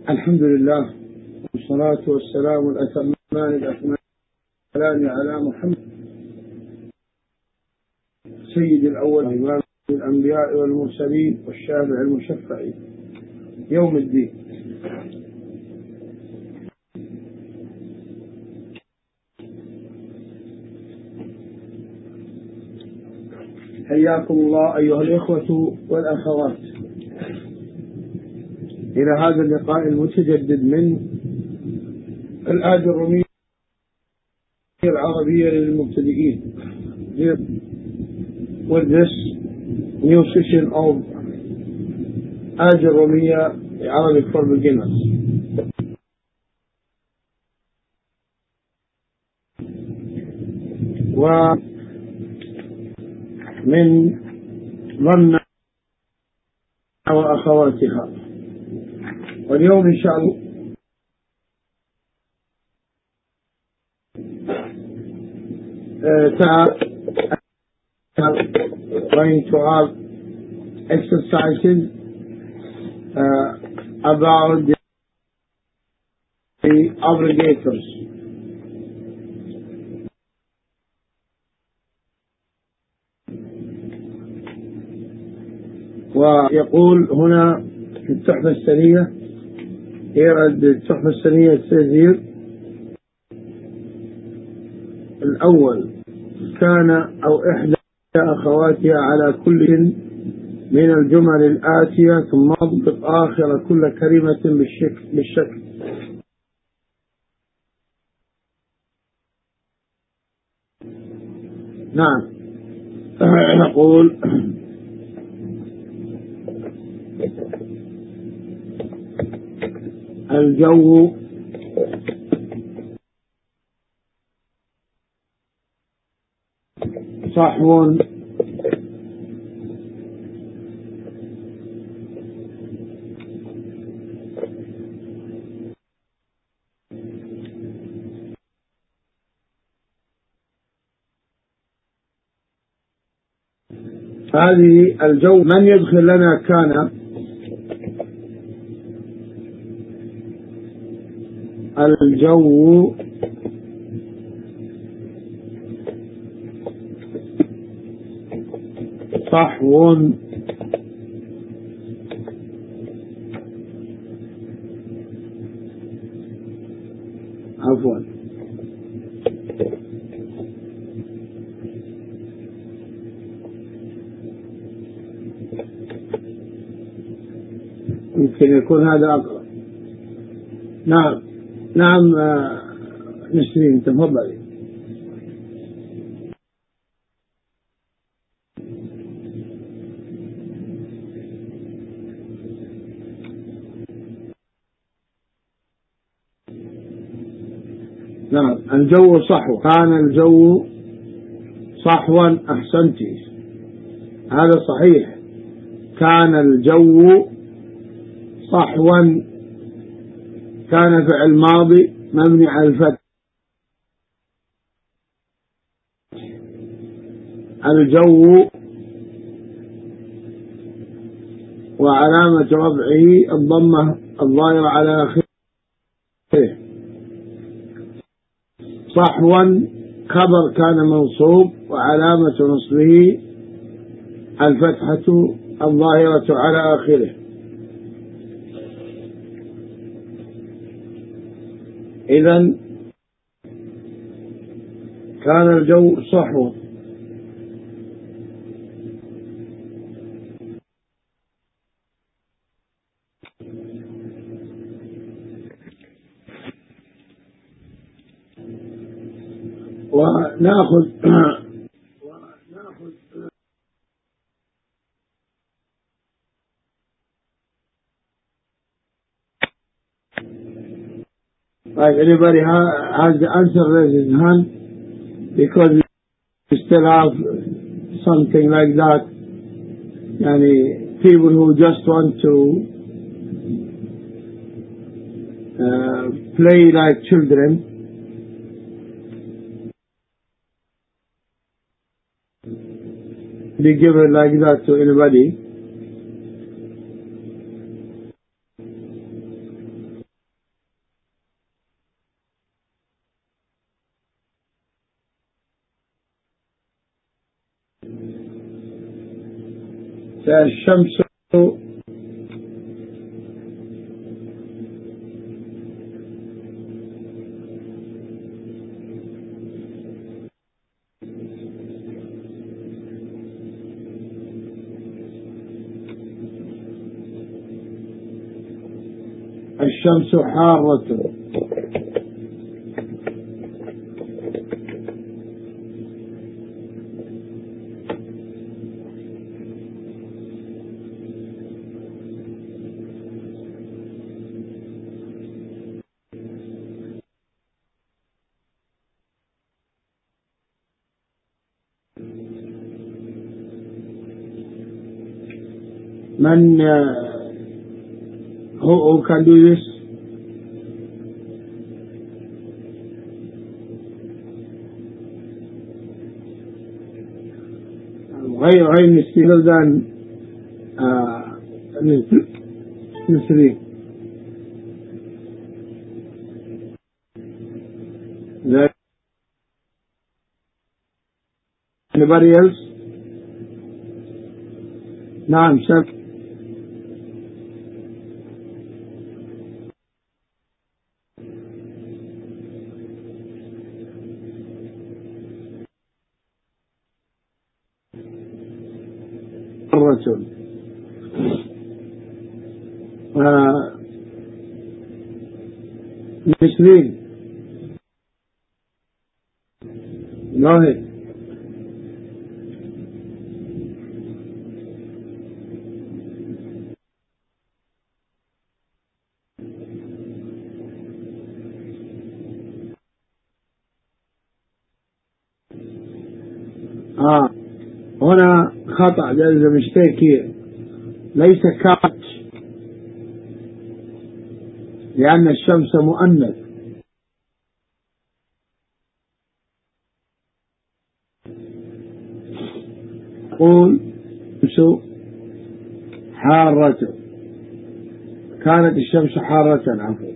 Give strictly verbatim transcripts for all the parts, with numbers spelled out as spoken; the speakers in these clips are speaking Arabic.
الحمد لله والصلاة والسلام الأتمان الأكملان على محمد سيد الأول إمام الأنبياء والمرسلين والشافع المشفع يوم الدين. حياكم الله أيها الإخوة والأخوات إلى هذا اللقاء المتجدد من الآية الرومية العربية للمبتدئين. With this new session of آية الرومية Arabic for beginners. ومن ظن وأخواتها، واليوم إن شاء الله going to have exercises uh, about the, the obligators. ويقول هنا في التحفة السنية here at the التحفة السنية says here الأول كان أو إحدى أخواتها على كل من الجمل الآتية ثم اضبط آخر كل كلمة بالشكل, بالشكل. نعم نقول الجو صحو هذه الجو من يدخل لنا كان الجو صحو عفوا يمكن يكون هذا أقرب. نعم نعم نسرين تفضلي. نعم الجو صحو، كان الجو صحوا. أحسنتي، هذا صحيح، كان الجو صحوا، كان فعل ماضي مبني على الفتح. الجو وعلامة رفعه الضمة الظاهرة على آخره. صحوا خبر كان منصوب وعلامة نصبه الفتحة الظاهرة على آخره. إذن كان الجو صحوا. ونأخذ ونأخذ Right, anybody has the answer, raise his hand, because we still have something like that. Yani, people who just want to uh, play like children. Be given like that to anybody. الشمس الشمس حارة. من uh, who, who can do this? غير غير نسبي than نسبي. Anybody else? نعم شك. الرجل آه مسلمين ظاهر آه هنا خطأ جائزة مشتكي ليس كاتش لأن الشمس مؤنث. قول شو حارة كانت الشمس حارة عفوا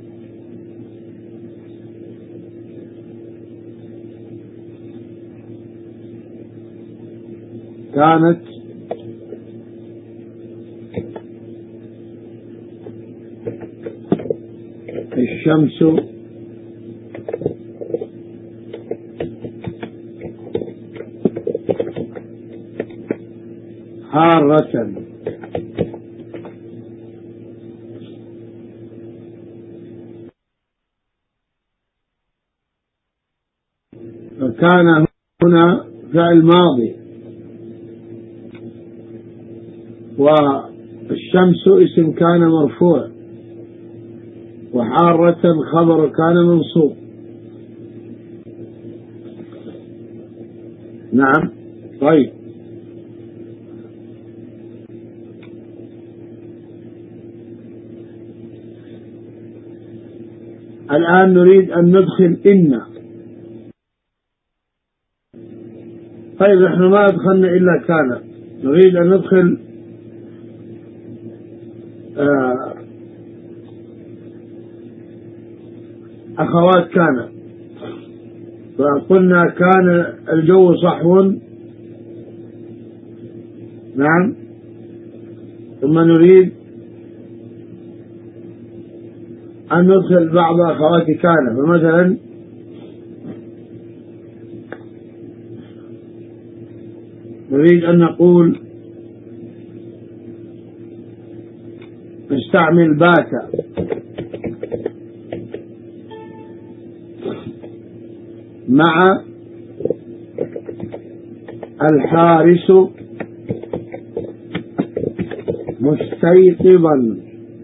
كانت الشمس حارة. فكان هنا فعل ماضي والشمس اسم كان مرفوع وحارة خبر كان منصوب. نعم طيب الآن نريد أن ندخل إن. طيب نحن ما أدخلنا إلا كان، نريد أن ندخل آه أخوات كان. فقلنا كان الجو صحو. نعم ثم نريد أن ندخل بعض أخوات كان. فمثلا نريد أن نقول نستعمل بات مع الحارس مستيقظا.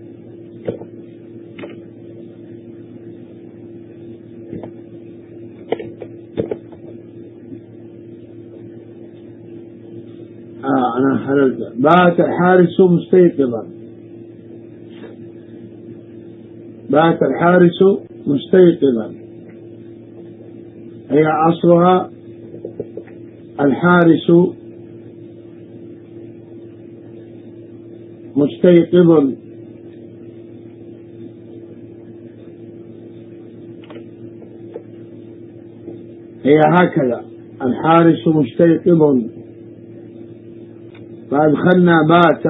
آه أنا حللت. بات الحارس مستيقظا. بات الحارس مستيقظا هي أصلها الحارس مستيقظ. هي هكذا الحارس مستيقظ فأدخلنا بات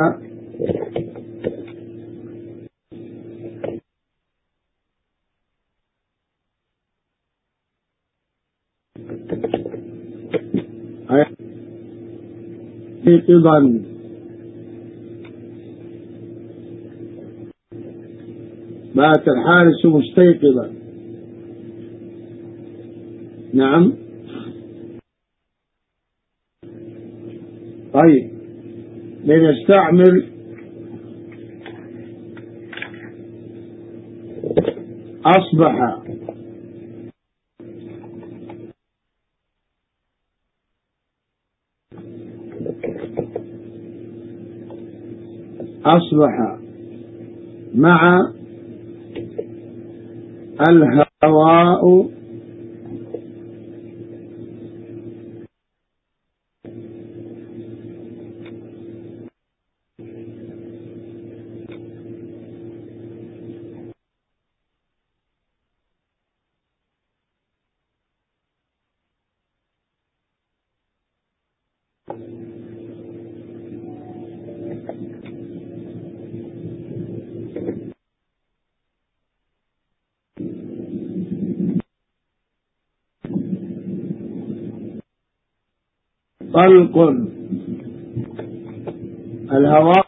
مستيقظا. بات الحارس مستيقظا. نعم. طيب لنستعمل أصبح. أصبح مع الهواء طلق. الهواء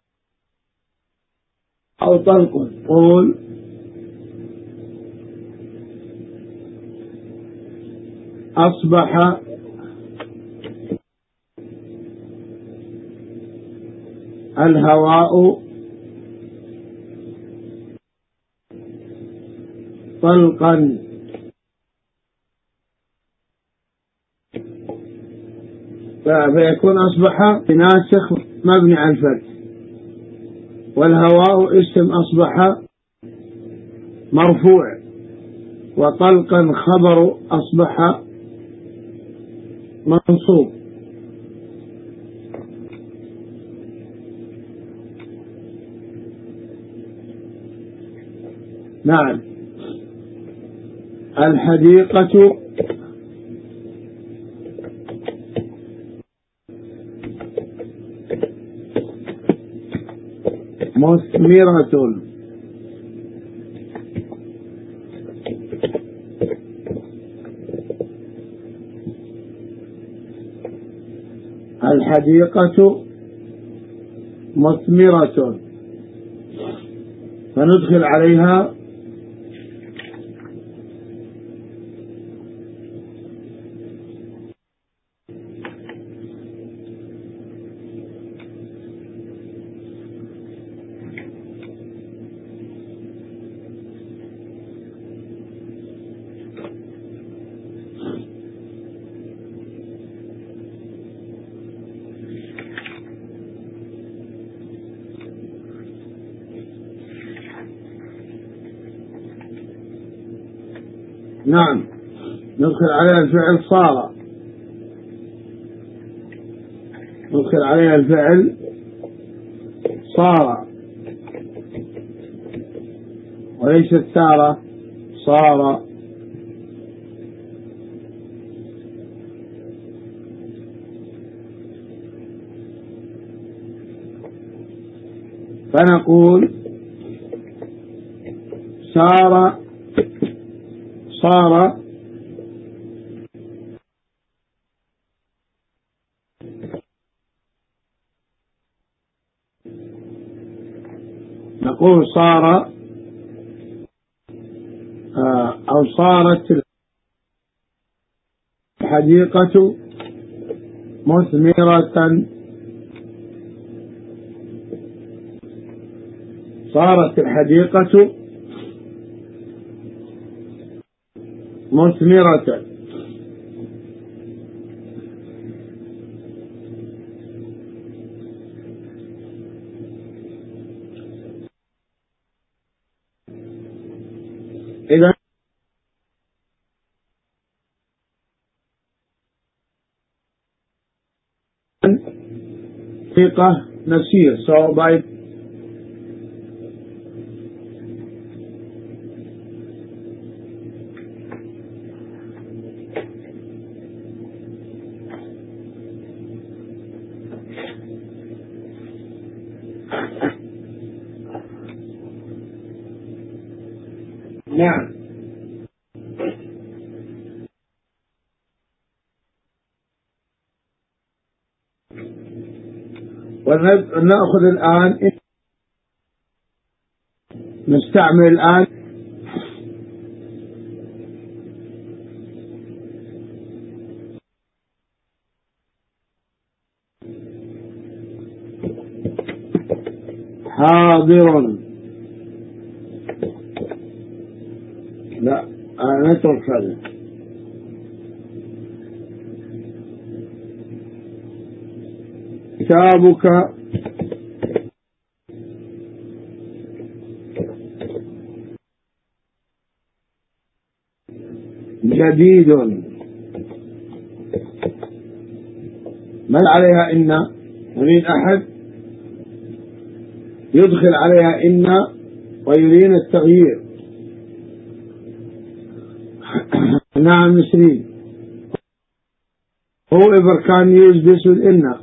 أو طلق. قول أصبح الهواء طلقا. فيكون أصبح ناسخ مبني على الفتح، والهواء اسم أصبح مرفوع، وطلقا خبر أصبح منصوب. نعم. الحديقة مثمرة. الحديقة مثمرة، فندخل عليها نعم ندخل عليها الفعل صار. ندخل عليها الفعل صار وليست سار. صار. فنقول سار صار نقول صار أو صارت الحديقة مثمرة. صارت الحديقة مثمرة. إذا حقيقة نسير سواء بايت نعم. ونأخذ الآن، نستعمل الآن حاضر. لا نترك هذا. كتابك جديد. من عليها إن؟ يريد أحد يدخل عليها إن ويريد التغيير. نعم نسرين. whoever can use this with إن.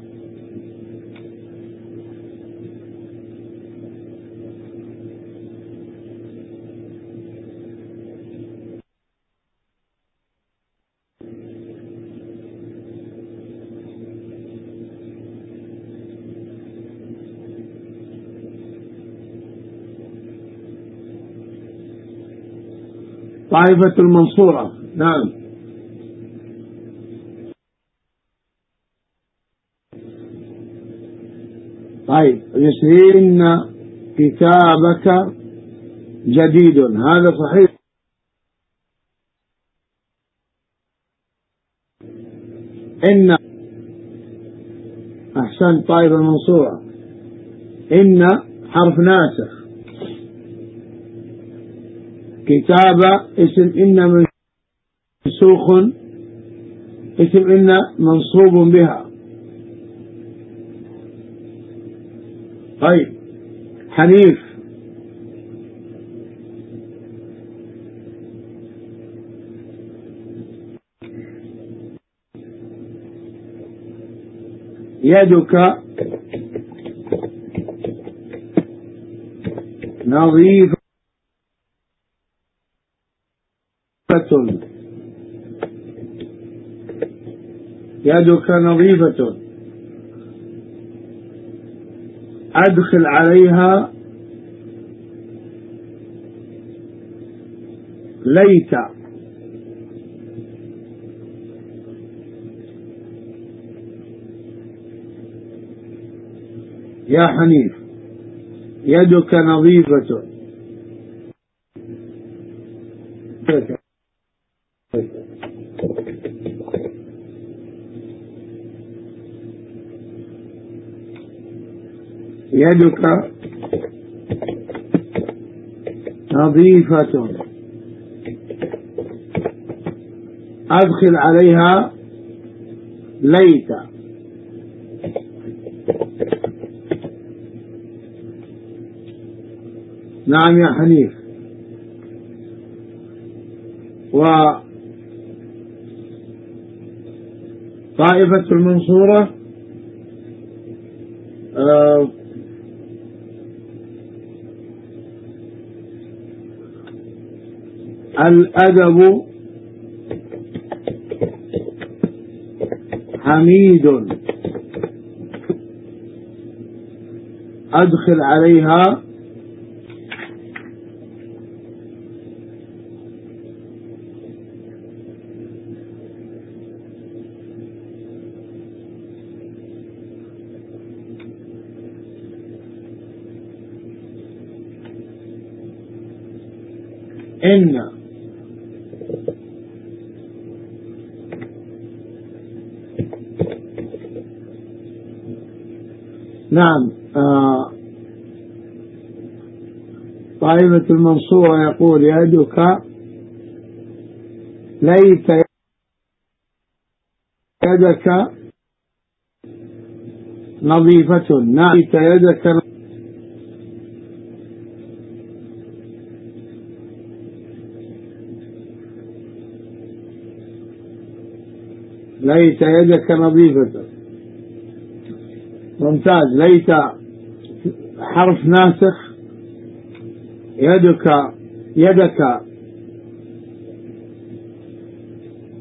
طائفة المنصورة. نعم. طيب يسرين كتابك جديد، هذا صحيح. إن أحسن. طائفة المنصورة. إن حرف ناسخ. كتابة اسم إن منسوخ، اسم إن منصوب بها. طيب حنيف. يدك نظيفة. يدك نظيفة. أدخل عليها ليت. يا حنيف يدك نظيفة. يدك نظيفة. أدخل عليها ليت. نعم يا حنيف. وطائفة المنصورة آه الأدب حميد. أدخل عليها إن. نعم. آه طائفة المنصورة يقول يدك ليت يدك نظيفة. نعم ليت يدك ليت يدك نظيفة. ممتاز. ليت حرف ناسخ. يدك يدك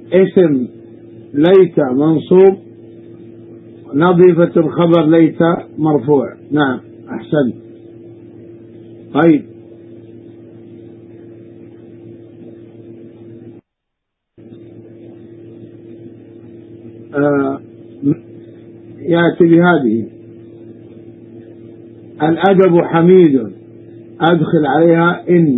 اسم ليت منصوب، نظيفة الخبر ليت مرفوع. نعم أحسن. طيب آه يأتي بهذه: الأدب حميد، أدخل عليها إن.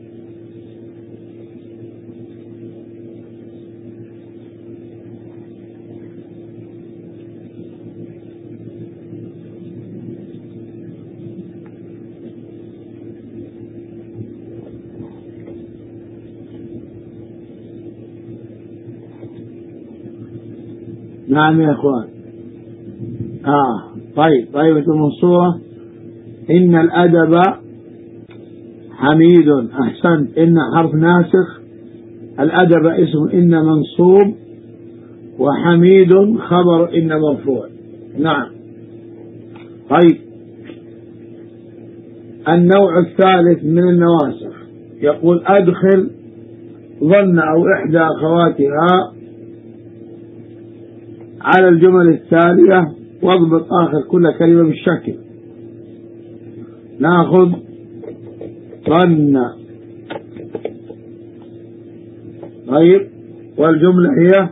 نعم يا أخوان. آه طيب طيبة المنصورة: إن الأدب حميد. أحسنت. إن حرف ناسخ، الأدب اسم إن منصوب، وحميد خبر إن مرفوع. نعم. طيب النوع الثالث من النواسخ يقول: أدخل ظن أو إحدى أخواتها على الجمل التالية واضبط آخر كل كلمة بالشكل. نأخذ ظن. طيب والجملة هي: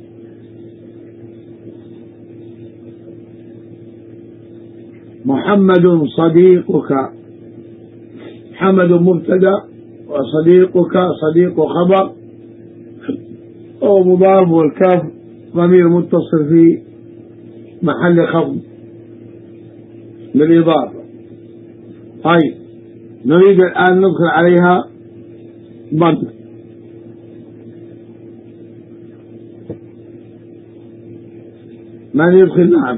محمد صديقك. محمد مبتدأ، وصديقك صديق خبر أو مضاف، والكاف ضمير متصل في محل خفض بالإضافة. طيب نريد الآن ندخل عليها ضم. من يدخل؟ نعم.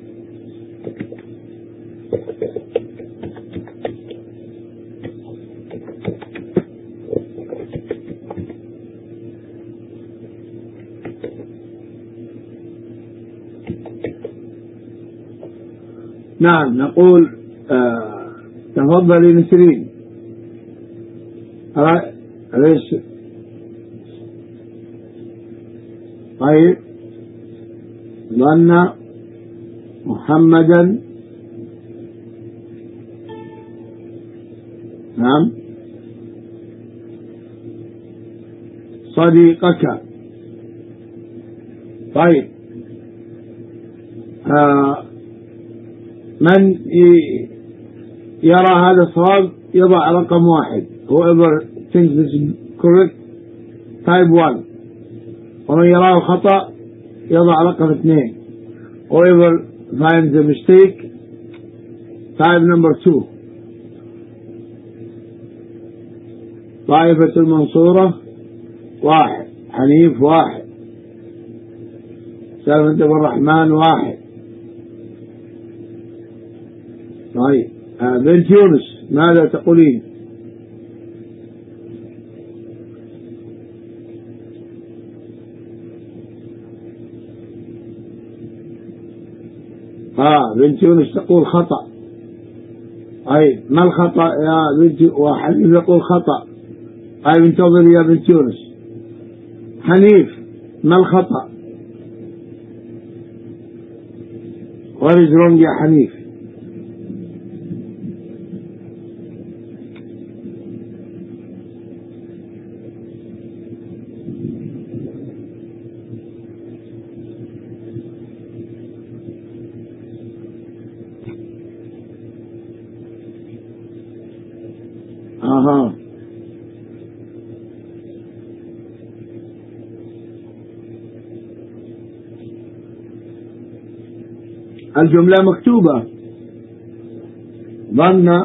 نعم نقول آه تفضلي نسرين. ليش؟ طيب ظن محمدا. نعم. صديقك. طيب آه من يرى هذا الصواب يضع رقم واحد. whoever thinks this is correct type one. ومن يراه الخطأ يضع رقم اثنين. whoever finds a mistake type number two. طائفة المنصورة واحد، حنيف واحد، سلمة بن الرحمن واحد. طيب آه بنت يونس ماذا تقولين؟ آه بنت يونس تقول خطأ. طيب ما الخطأ يا بنت؟ وحنيف يقول خطأ. طيب انتظري يا بنت يونس. حنيف ما الخطأ؟ what is wrong يا حنيف؟ اها الجملة مكتوبة. ظن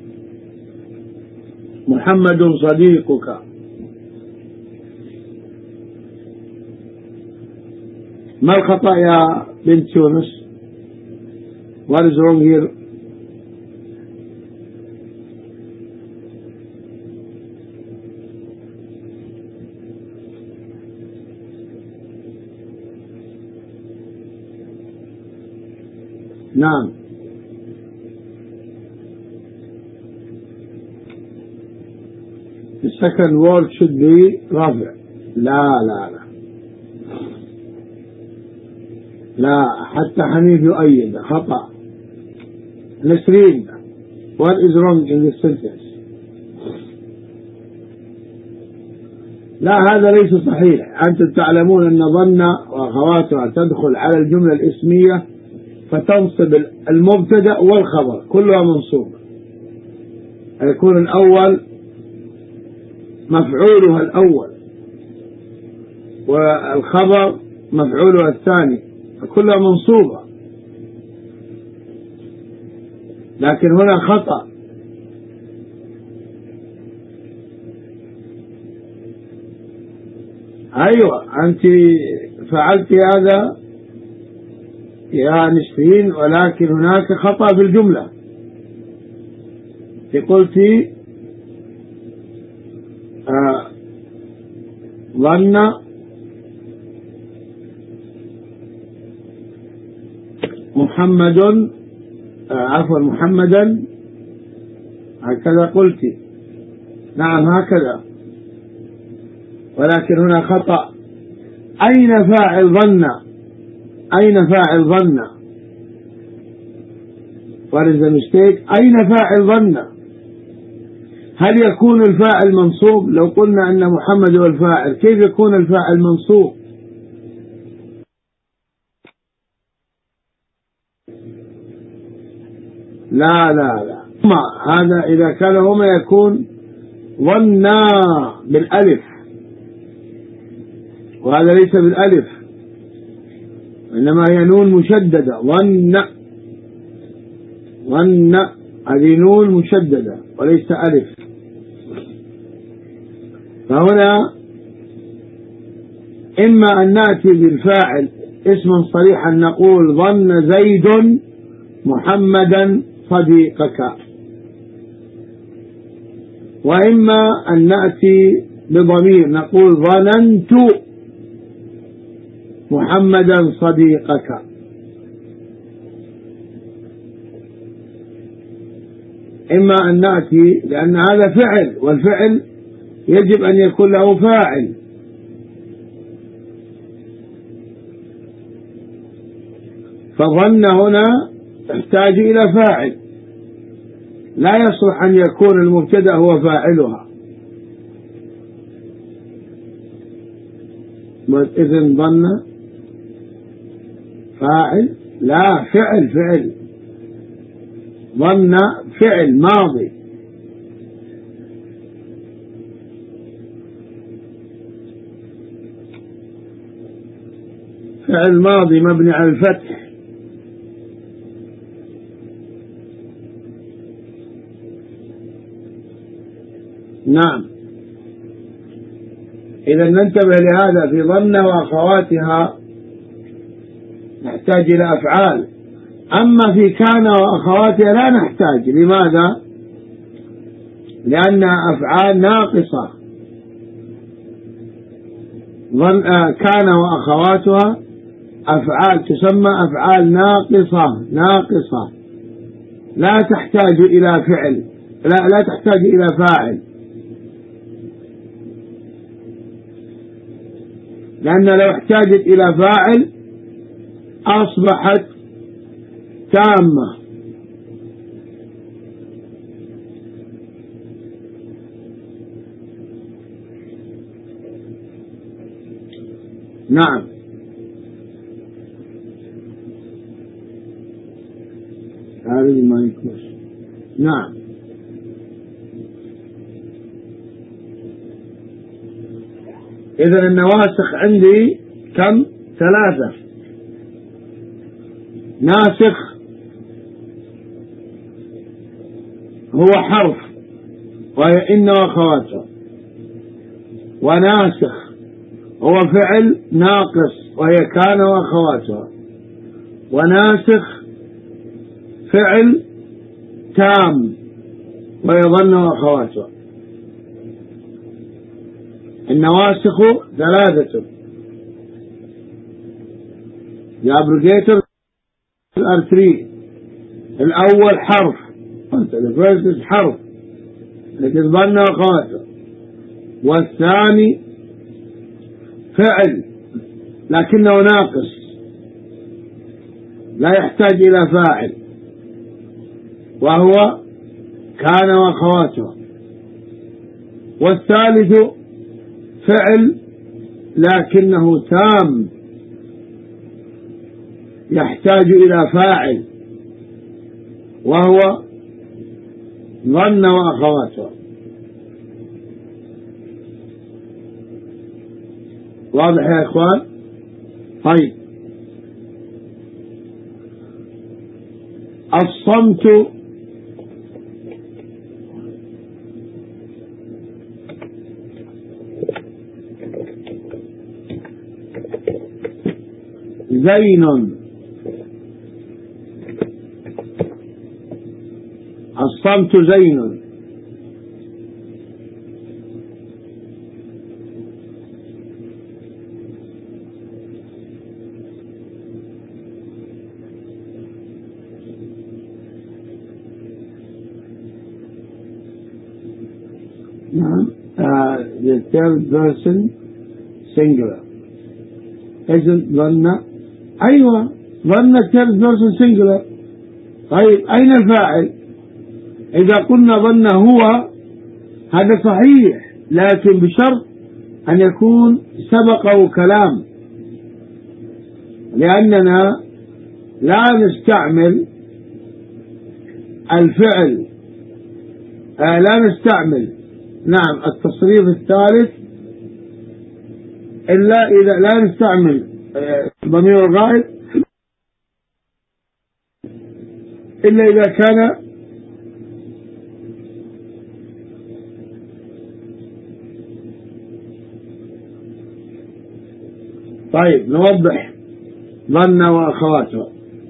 محمد صديقك. ما الخطأ يا بنت يونس؟ what is wrong here؟ نعم. the second word should be رافع. لا لا لا لا، حتى حنيف يؤيد خطأ. نسرين what is wrong in this sentence؟ لا، هذا ليس صحيح. أنتم تعلمون أن ظن وأخواتها تدخل على الجملة الاسمية فتنصب المبتدأ والخبر كلها منصوبة، يكون الأول مفعولها الأول والخبر مفعولها الثاني، كلها منصوبة. لكن هنا خطأ. أيوة، أنت فعلت هذا يا نسرين، ولكن هناك خطأ في الجملة. قلت آه ظن محمد آه عفوا محمدا، هكذا قلت. نعم هكذا، ولكن هنا خطأ. أين فاعل ظن؟ أين فاعل ظن؟ What is the mistake؟ أين فاعل ظن؟ هل يكون الفاعل منصوب؟ لو قلنا أن محمد هو الفاعل، كيف يكون الفاعل منصوب؟ لا لا لا، هذا إذا كان هما يكون ظنا بالألف، وهذا ليس بالألف، إنما هي نون مشددة. ظن ظن هذه نون مشددة وليس ألف. فهنا إما أن نأتي بالفاعل اسما صريحا نقول ظن زيد محمدا صديقك، وإما أن نأتي بضمير نقول ظننت محمدا صديقك. إما أن نأتي، لأن هذا فعل، والفعل يجب أن يكون له فاعل. فظن هنا تحتاج إلى فاعل، لا يصلح أن يكون المبتدأ هو فاعلها. إذن ظن فاعل؟ لا، فعل فعل ظن فعل ماضي. فعل ماضي مبني على الفتح. نعم، إذا ننتبه لهذا. في ظن وأخواتها نحتاج إلى أفعال، أما في كان وأخواتها لا نحتاج. لماذا؟ لأنها أفعال ناقصة. ظن كان وأخواتها أفعال تسمى أفعال ناقصة ناقصة لا تحتاج إلى فعل، لا لا تحتاج إلى فاعل، لأن لو احتاجت إلى فاعل أصبحت تامة. نعم، هذه ما يكون. نعم، إذا النواسخ عندي كم؟ ثلاثة. ناسخ هو حرف وهي إن وأخواتها، وناسخ هو فعل ناقص وهي كان وأخواتها، وناسخ فعل تام وهي ظن وأخواتها. النواسخ ثلاثة. The abrogators are three. الأول حرف، the first is حرف لكن ظن وأخواتها، والثاني فعل لكنه ناقص لا يحتاج إلى فاعل، وهو كان وأخواتها. والثالث فعل لكنه تام يحتاج إلى فاعل، وهو ظن وأخواتها. واضح يا إخوان؟ طيب، الصمت زين، الصمت زين. نعم. uh, the third person singular isn't ظن. أيوة، ظن third person singular. طيب أين الفاعل؟ إذا قلنا ظن هو هذا صحيح، لكن بشرط أن يكون سبقه كلام، لأننا لا نستعمل الفعل آه لا نستعمل نعم التصريف الثالث إلا إذا لا نستعمل ضمير الغائب إلا إذا كان طيب. نوضح ظن وأخواتها،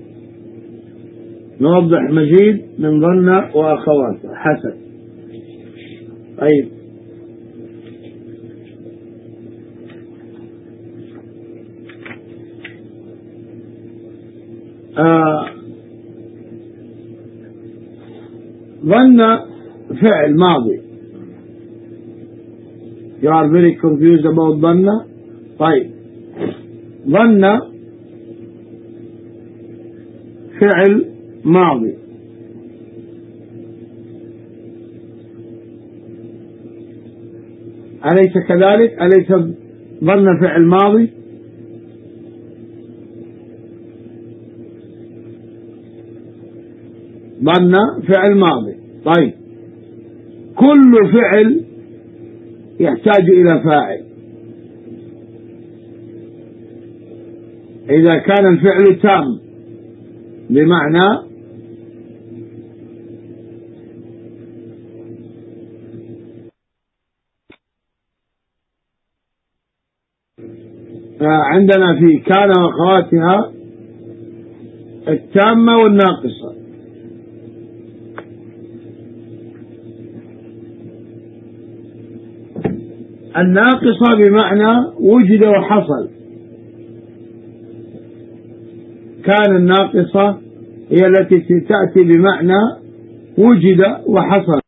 نوضح مزيد من ظن وأخواتها. حسن. طيب، آه ظن فعل ماضي. You are very confused about ظن. طيب، ظن فعل ماضي، أليس كذلك؟ أليس ظن فعل ماضي؟ ظن فعل ماضي. طيب، كل فعل يحتاج إلى فاعل. إذا كان الفعل تام بمعنى عندنا في كان وأخواتها التامة والناقصة. الناقصة بمعنى وجد وحصل. كان الناقصة هي التي تأتي بمعنى وجد وحصل.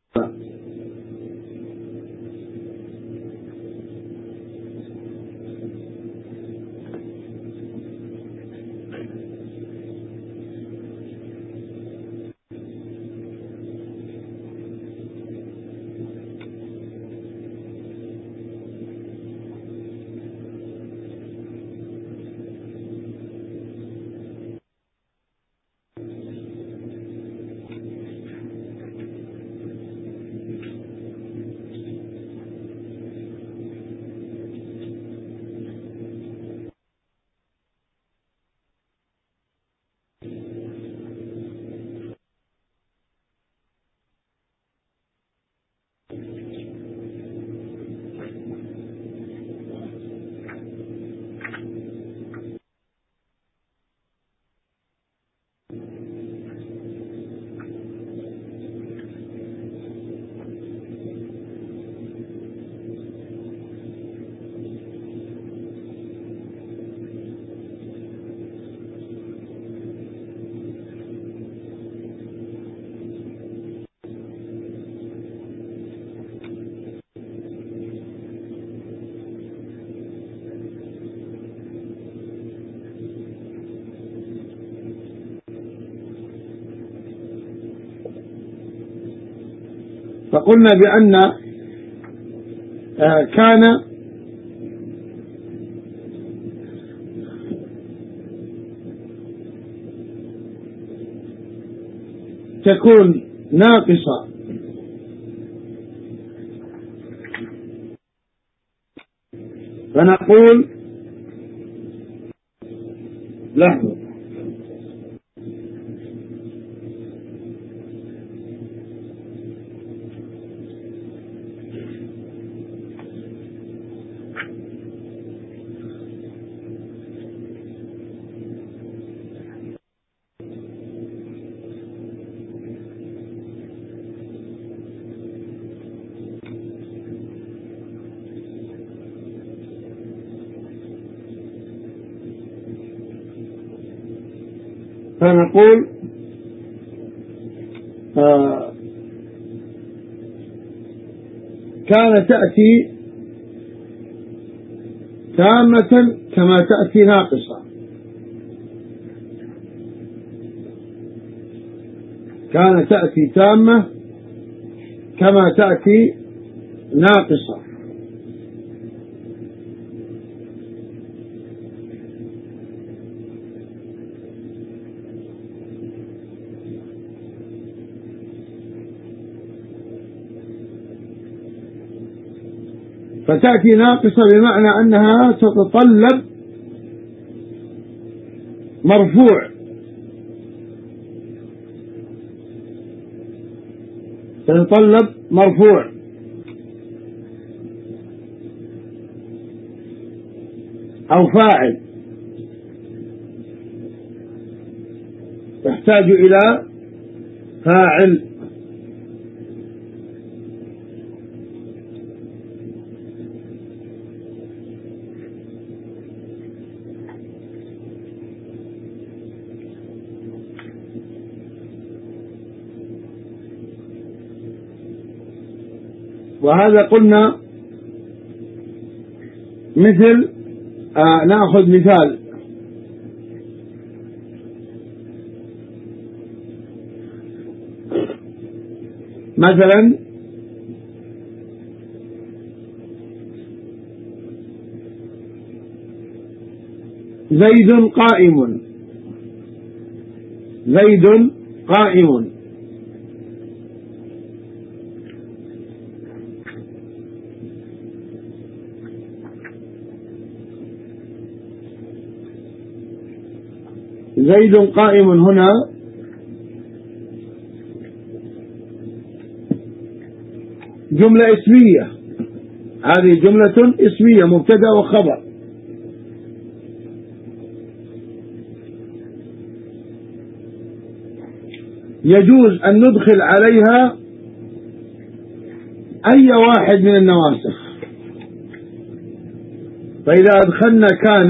فقلنا بأن كان تكون ناقصة فنقول لحظة فنقول آه كان تأتي تامة كما تأتي ناقصة. كان تأتي تامة كما تأتي ناقصة. فتأتي ناقصة بمعنى أنها تتطلب مرفوع، تتطلب مرفوع أو فاعل، تحتاج إلى فاعل. وهذا قلنا مثل آه نأخذ مثال مثلا زيد قائم. زيد قائم زيد قائم هنا جملة اسمية، هذه جملة اسمية مبتدأ وخبر. يجوز أن ندخل عليها أي واحد من النواسخ، فإذا أدخلنا كان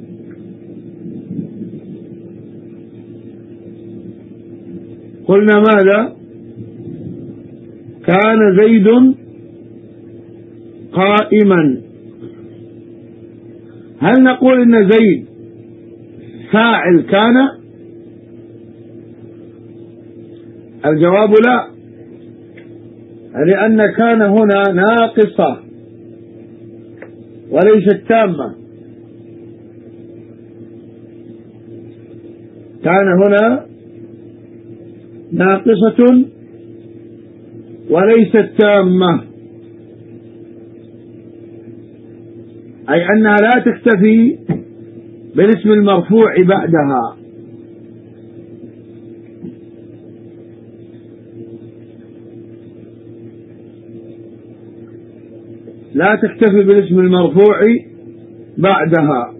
قلنا ماذا؟ كان زيد قائما. هل نقول إن زيد فاعل كان؟ الجواب لا، لأن كان هنا ناقصة وليست تامة. كان هنا ناقصة وليست تامة، أي أنها لا تكتفي بالاسم المرفوع بعدها. لا تكتفي بالاسم المرفوع بعدها.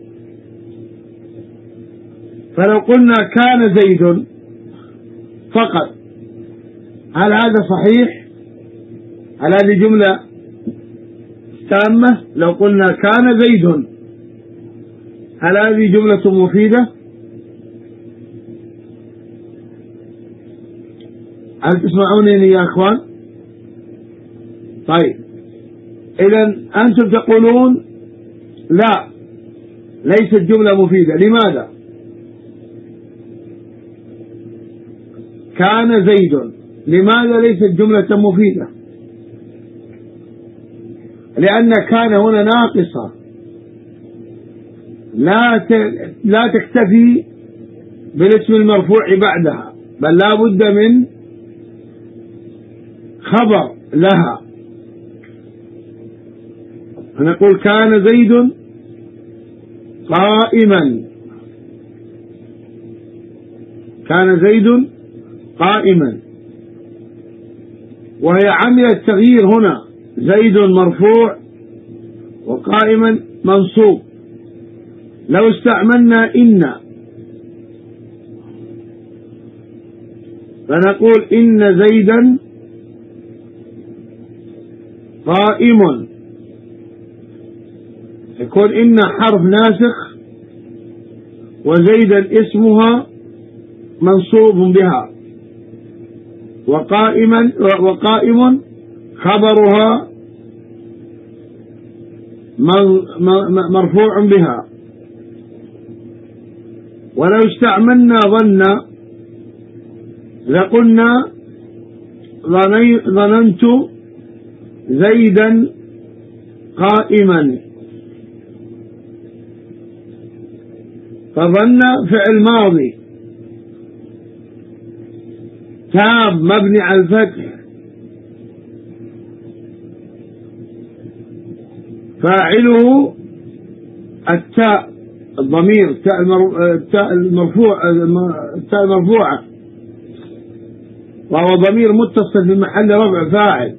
فلو قلنا كان زيد فقط، هل هذا صحيح؟ هل هذه جملة تامة؟ لو قلنا كان زيد هل هذه جملة مفيدة؟ هل تسمعونني يا أخوان؟ طيب، إذا أنتم تقولون لا، ليست جملة مفيدة. لماذا؟ كان زيد، لماذا ليست جملة مفيدة؟ لأن كان هنا ناقصة لا لا تكتفي بالاسم المرفوع بعدها، بل لا بد من خبر لها. فنقول كان زيد قائما، كان زيد قائما، وهي عمل التغيير هنا، زيد مرفوع وقائما منصوب. لو استعملنا إن فنقول إن زيدا قائم، يكون إن حرف ناسخ وزيدا اسمها منصوب بها، وقائما وقائم خبرها مرفوع بها. ولو استعملنا ظن لقلنا ظننت زيدا قائما، فظن فعل ماضي تام مبني على الفتح، فاعله التاء الضمير التاء المرفوع التاء المرفوعة، وهو ضمير متصل في محل رفع فاعل.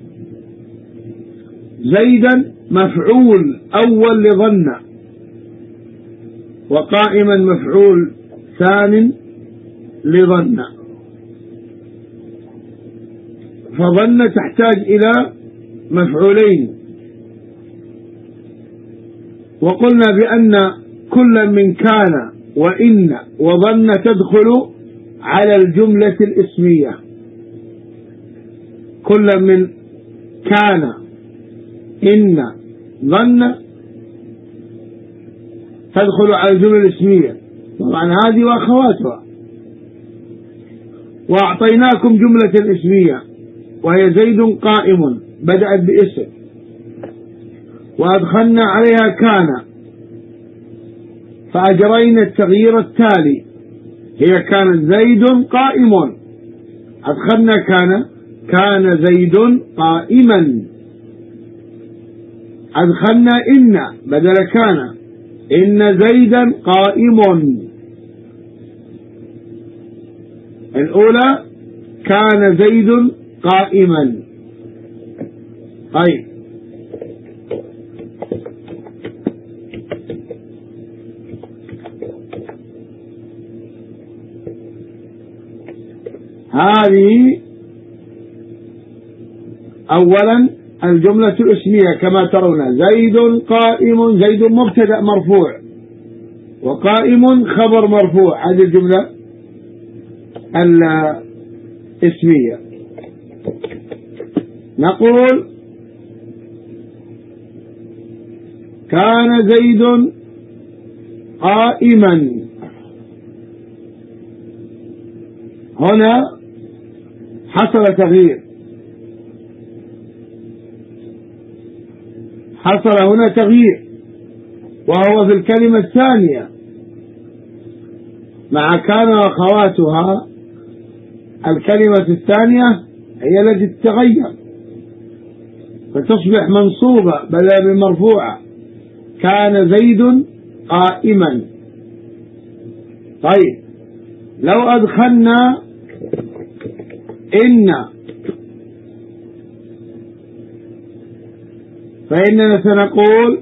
زيدا مفعول أول لظن، وقائما مفعول ثان لظن، فظن تحتاج إلى مفعولين. وقلنا بأن كل من كان وإن وظن تدخل على الجملة الاسمية، كل من كان إن ظن تدخل على الجملة الاسمية، طبعا هذه وأخواتها. وأعطيناكم جملة اسمية وهي زيد قائم، بدأت باسم، وأدخلنا عليها كان، فأجرينا التغيير التالي، هي كانت زيد قائم، أدخلنا كان كان زيد قائما، أدخلنا إن بدل كان إن زيدا قائم. الأولى كان زيد قائما. طيب هذه أولا الجملة الاسمية كما ترون، زيد قائم، زيد مبتدأ مرفوع وقائم خبر مرفوع، هذه الجملة الاسمية. نقول كان زيد قائما، هنا حصل تغيير، حصل هنا تغيير، وهو في الكلمة الثانية مع كان وأخواتها. الكلمة الثانية هي التي تتغير فتصبح منصوبة بدلا من مرفوعة، كان زيد قائما. طيب لو أدخلنا إن فإننا سنقول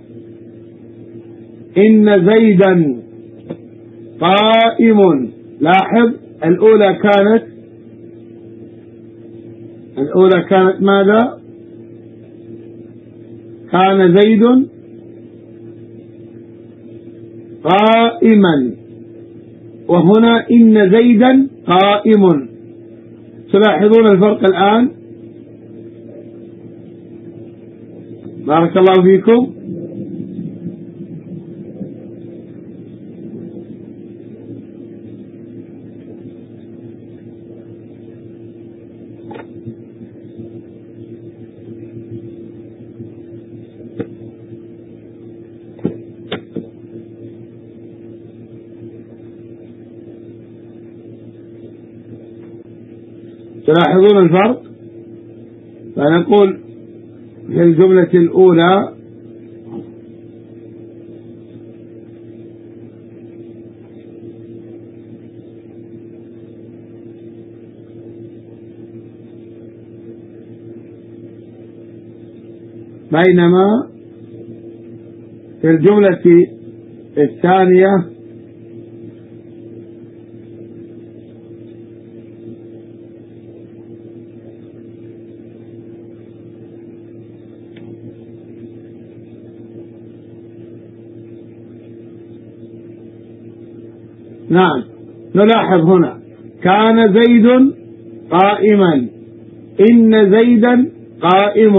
إن زيدا قائم. لاحظ الأولى كانت الأولى كانت ماذا؟ كان زيد قائما، وهنا إن زيدا قائم. تلاحظون الفرق الآن؟ بارك الله فيكم. تلاحظون الفرق؟ فنقول في الجملة الأولى بينما في الجملة الثانية نعم نلاحظ هنا كان زيد قائما، إن زيدا قائم.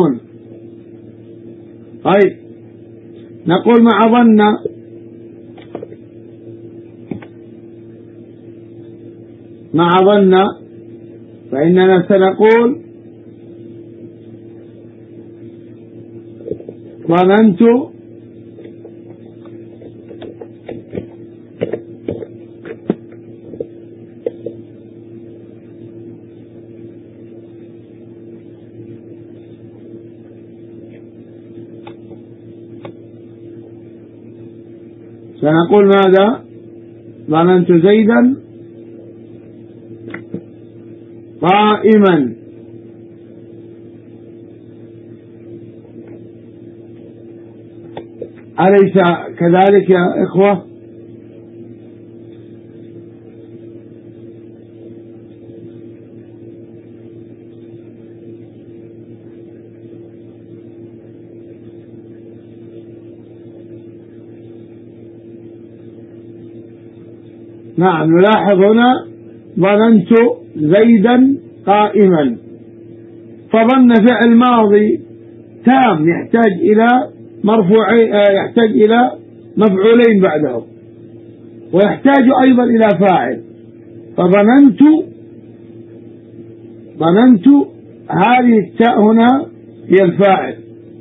طيب نقول مع ظن مع ظن فإننا سنقول ظننت سنقول ماذا؟ ظننت زيدا قائما. أليس كذلك يا إخوة؟ نعم نلاحظ هنا ظننت زيدا قائما، فظن فعل ماضي تام يحتاج إلى مرفوعين، يحتاج إلى مفعولين بعده، ويحتاج أيضا إلى فاعل. فظننت ظننت هذه التاء هنا هي الفاعل.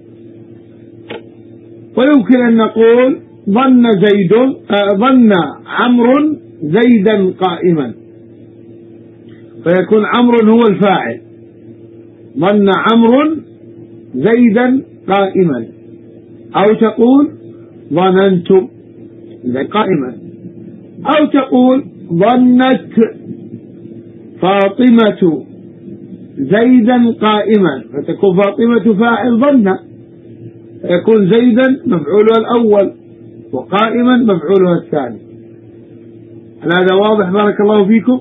ويمكن أن نقول ظن زيد ظن عمرو زيدا قائما، فيكون عمرو هو الفاعل، ظن عمرو زيدا قائما. أو تقول ظننت قائما، أو تقول ظنت فاطمة زيدا قائما، فتكون فاطمة فاعل ظن، يكون زيدا مفعولها الأول وقائما مفعولها الثاني. هل هذا واضح؟ بارك الله فيكم.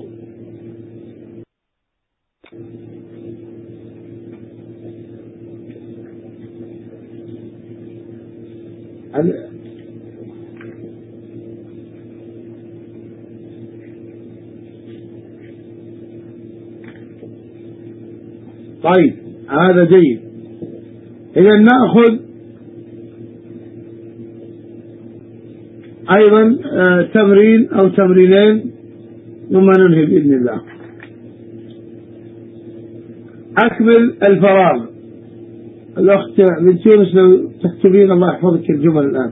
طيب هذا جيد. إذا نأخذ أيضا تمرين أو تمرينين ثم ننهي بإذن الله. أكمل الفراغ. الأخت بنت يونس لو تكتبين الله يحفظك الجمل الآن.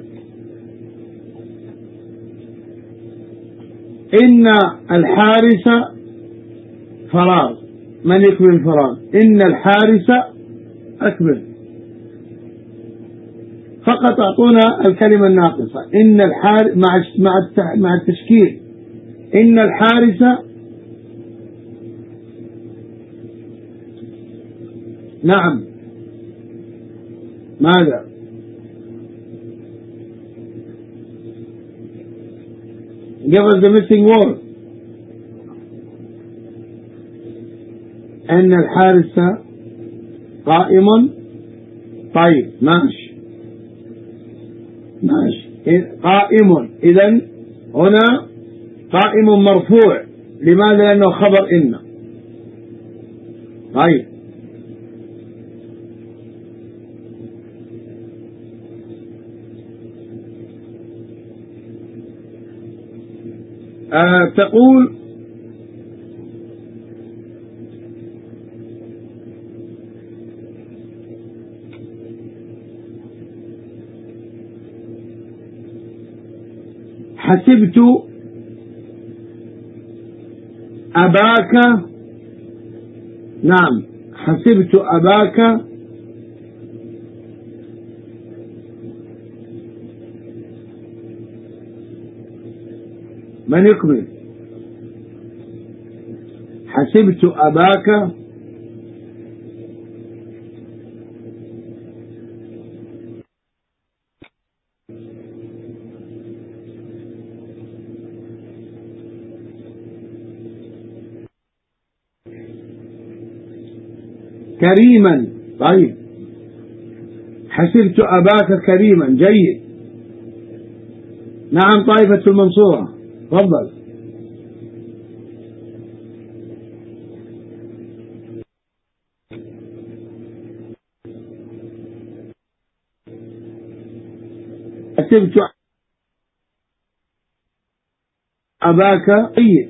إن الحارس فراغ. من يكمل الفراغ؟ إن الحارس أكمل. فقط أعطونا الكلمة الناقصة. إن الحارس مع مع مع التشكيل. إن الحارس نعم ماذا؟ Give us the missing word. أن الحارس قائم. طيب ماشي ماشي قائم. إذن هنا قائم مرفوع. لماذا؟ لأنه خبر إن. طيب آه تقول حسبت أباك نعم. حسبت أباك من يكمل؟ حسبت أباك كريما. طيب، حسبت أباك كريما. جيد. نعم. طائفة المنصورة، تفضل. حسبت أباك. طيب،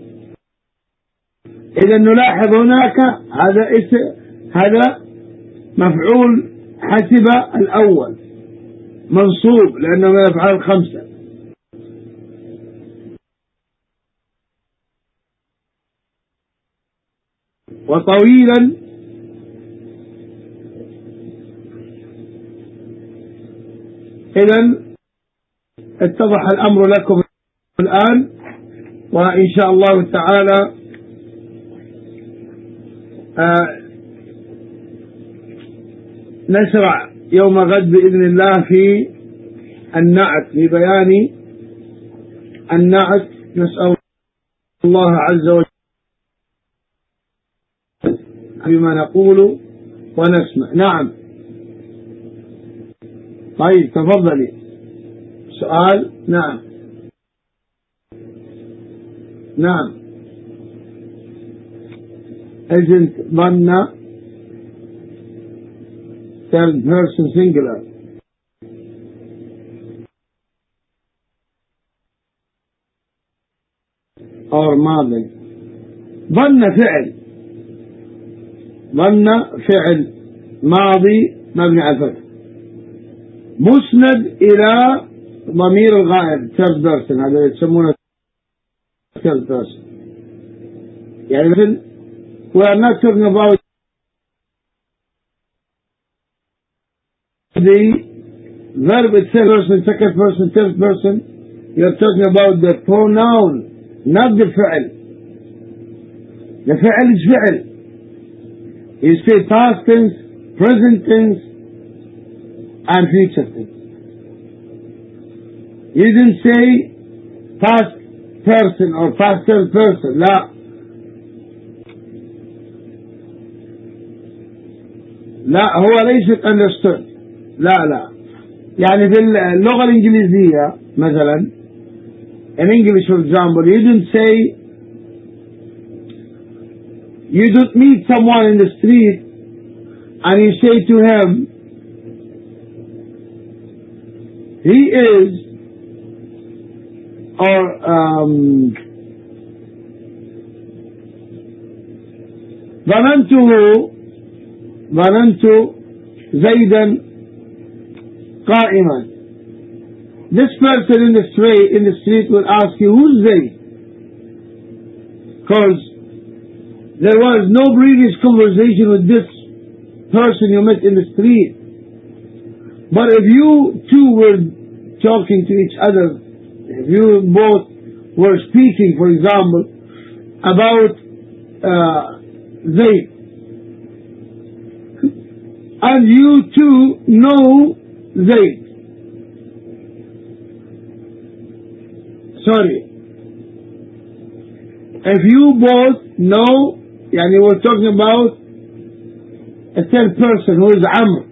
إذا نلاحظ هناك هذا اسم، هذا مفعول حسب الأول منصوب لأنه من الأفعال الخمسة. وطويلا إذا اتضح الأمر لكم الآن، وإن شاء الله تعالى آه نشرع يوم غد بإذن الله في النعت، في بيان النعت. نسأل الله عز وجل بما نقول ونسمع. نعم. طيب، تفضلي. سؤال. نعم. نعم. isn't ظن third person singular or ماضي. ظن فعل، ظن فعل ماضي مبني على الفتح مسند إلى ضمير الغائب third person، هذا يسمونه third person. يعني مثل we are not talking about the verb itself, person, second person, third person. You are talking about the pronoun, not the فعل. The فعل is فعل. You say past tense, present tense, and future tense. You didn't say past person or past third person. لا لا هو ليست understood. لا لا يعني في اللغة الإنجليزية مثلا in English for example you didn't say, you don't meet someone in the street and you say to him he is or um, ظننته ظننت زيدا قائما. This person in the street in the street will ask you, who's Zayd? Because there was no previous conversation with this person you met in the street. But if you two were talking to each other, if you both were speaking, for example, about uh, Zayd, and you two know Zayd, sorry, if you both know, yani we're talking about a third person who is Amr,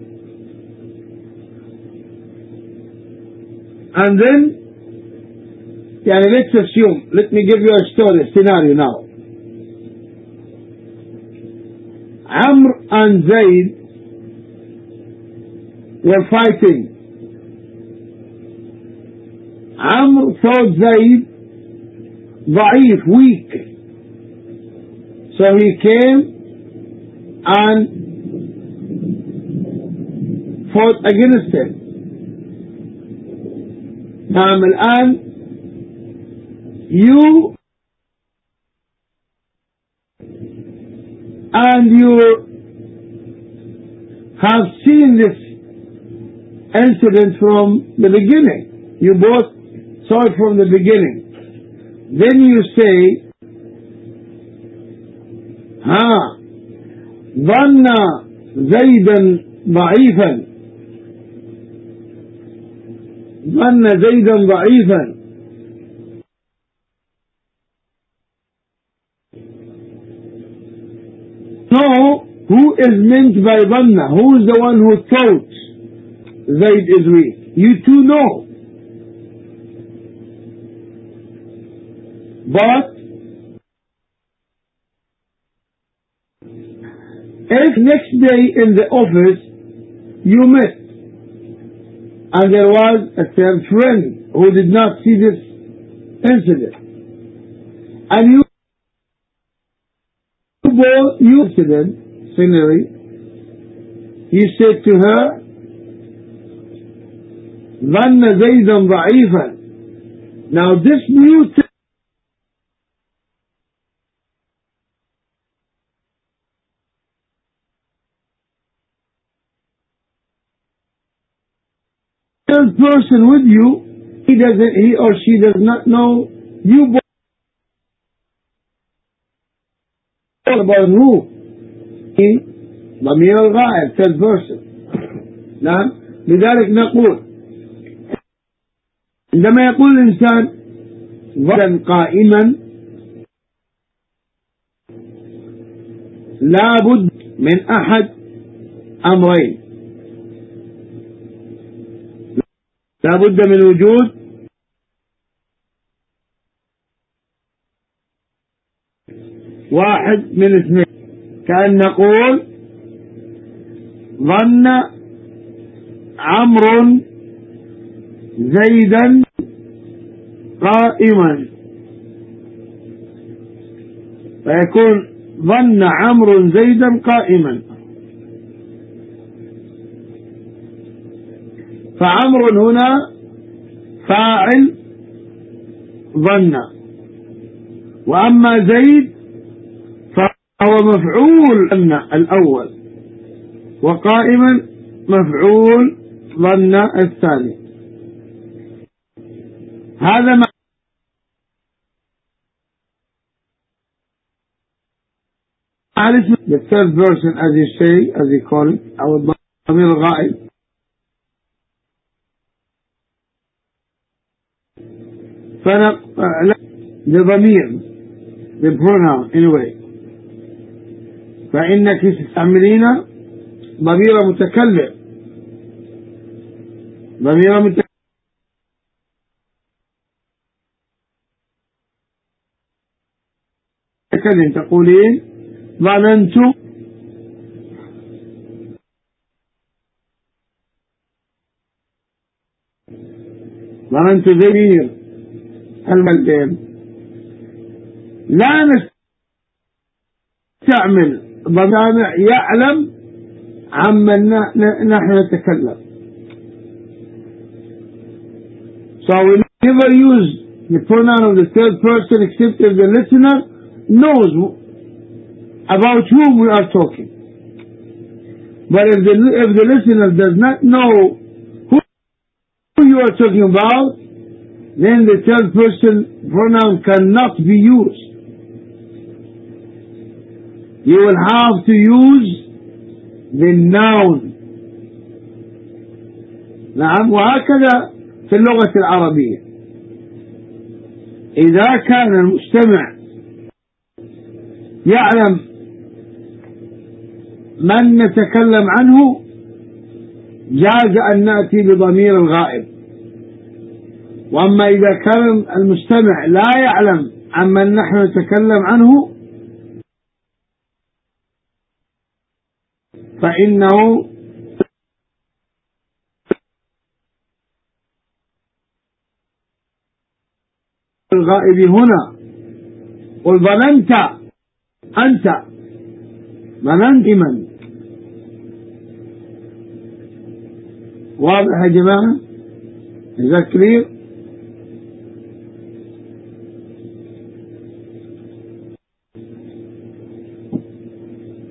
and then yani let's assume, let me give you a story, a scenario now. Amr and Zayd were fighting. Amr thought Zayd ضعيف, weak, so he came and fought against him. نعم. الآن you and you have seen this incident from the beginning. You both saw it from the beginning. Then you say, ها ظن زيدا ضعيفا ظن زيدا ضعيفا. No, who is meant by ظن? Who is the one who thought Zayd is weak? You two know. But if next day in the office you met and there was a third friend who did not see this incident, and you both you incident scenery, you said to her, ظن زيدا ضعيفا. Now this new thing third person with you, he doesn't, he or she does not know you both about who? He ضمير الغائب, third person. نعم. لذلك نقول عندما يقول الإنسان ظلا قائما لا بد من أحد أمرين. لا بد من وجود واحد من اثنين. كأن نقول ظن عمرو زيدا قائما، فيكون ظن عمرو زيدا قائما. فعمرو هنا فاعل ظن، وأما زيد فهو مفعول ظن الأول، وقائما مفعول ظن الثاني. هذا ما the third person, as you say, as you call it, أو الضمير الغائب. لضمير the pronoun anyway. فإنك تستعملين ضمير متكلم، ضمير متكلم تقولين ظننت ظننت ضمير الملبين. لا نستعمل ضمائر يعلم عمن نحن نتكلم. So we never use the pronoun of the third person except if the listener knows about whom we are talking. But if the, if the listener does not know who you are talking about, then the third person pronoun cannot be used. You will have to use the noun. نعم. وهكذا في اللغة العربية إذا كان المستمع يعلم من نتكلم عنه جاز أن نأتي بضمير الغائب. وأما إذا كان المستمع لا يعلم عمن نحن نتكلم عنه فإنه الغائب هنا. قل ظننت أنت ظننت من. واضح يا جماعة؟ Is that clear?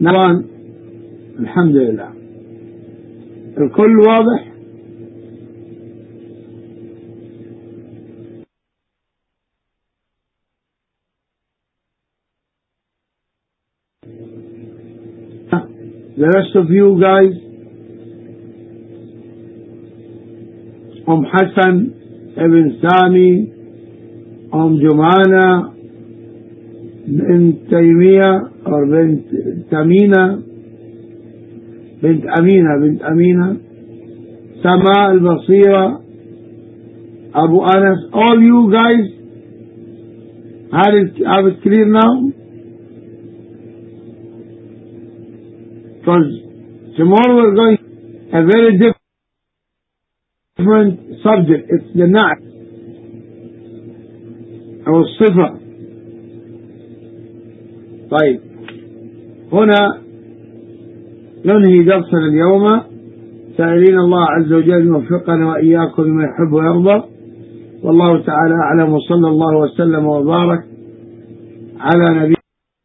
نعم الحمد لله الكل واضح. The rest of you guys, Om Hassan, Ibn Sami, Om Jumana, Bint Taymiyyah or Bint Tamina, Bint Amina, Bint Amina, Sama al-Basira, Abu Anas, all you guys have it, have it clear now? Because tomorrow we're going a very different subject. It's the na'at أو الصفة. طيب هنا ننهي درسنا اليوم سائلين الله عز وجل يوفقنا وإياكم لما يحب ويرضى، والله تعالى أعلم، وصلى الله وسلم وبارك على نبينا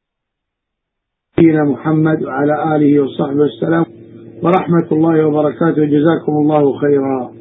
محمد وعلى آله وصحبه والسلام ورحمة الله وبركاته. جزاكم الله خيرا.